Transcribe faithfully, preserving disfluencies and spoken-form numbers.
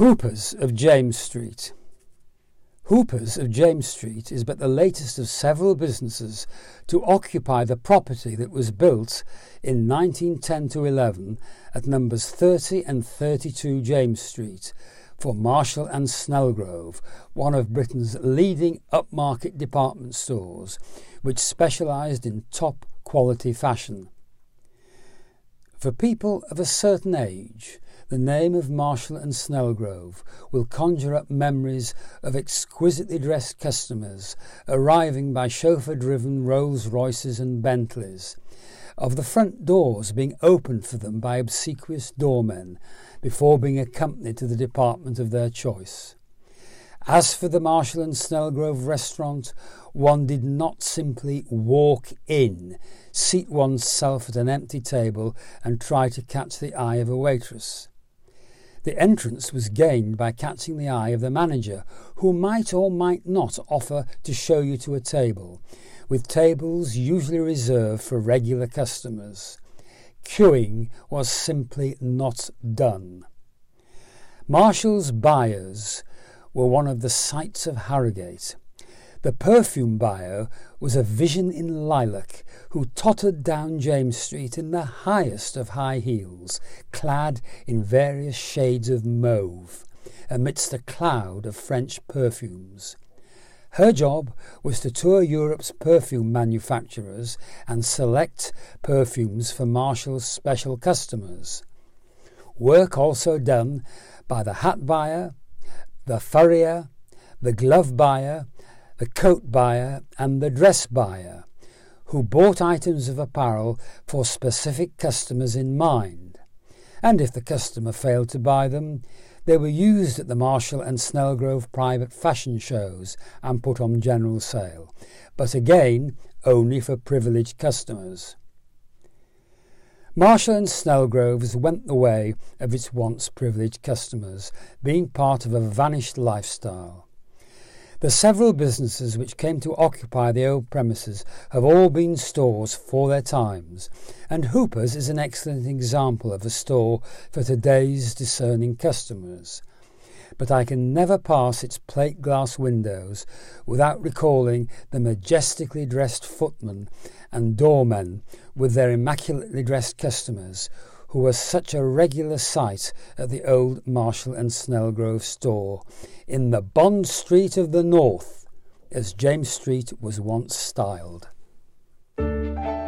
Hoopers of James Street. Hoopers of James Street is but the latest of several businesses to occupy the property that was built in nineteen ten to eleven at numbers thirty and thirty-two James Street for Marshall and Snellgrove, one of Britain's leading upmarket department stores, which specialised in top quality fashion. For people of a certain age, the name of Marshall and Snellgrove will conjure up memories of exquisitely dressed customers arriving by chauffeur-driven Rolls-Royces and Bentleys, of the front doors being opened for them by obsequious doormen before being accompanied to the department of their choice. As for the Marshall and Snellgrove restaurant, one did not simply walk in, seat oneself at an empty table and try to catch the eye of a waitress. The entrance was gained by catching the eye of the manager, who might or might not offer to show you to a table, with tables usually reserved for regular customers. Queuing was simply not done. Marshall's buyers were one of the sights of Harrogate. The perfume buyer was a vision in lilac who tottered down James Street in the highest of high heels, clad in various shades of mauve, amidst a cloud of French perfumes. Her job was to tour Europe's perfume manufacturers and select perfumes for Marshall's special customers. Work also done by the hat buyer, the furrier, the glove buyer, the coat buyer and the dress buyer, who bought items of apparel for specific customers in mind, and if the customer failed to buy them, they were used at the Marshall and Snellgrove private fashion shows and put on general sale, but again only for privileged customers. Marshall and Snellgrove's went the way of its once privileged customers, being part of a vanished lifestyle. The several businesses which came to occupy the old premises have all been stores for their times, and Hooper's is an excellent example of a store for today's discerning customers. But I can never pass its plate glass windows without recalling the majestically dressed footmen and doormen with their immaculately dressed customers, who was such a regular sight at the old Marshall and Snellgrove store, in the Bond Street of the North, as James Street was once styled.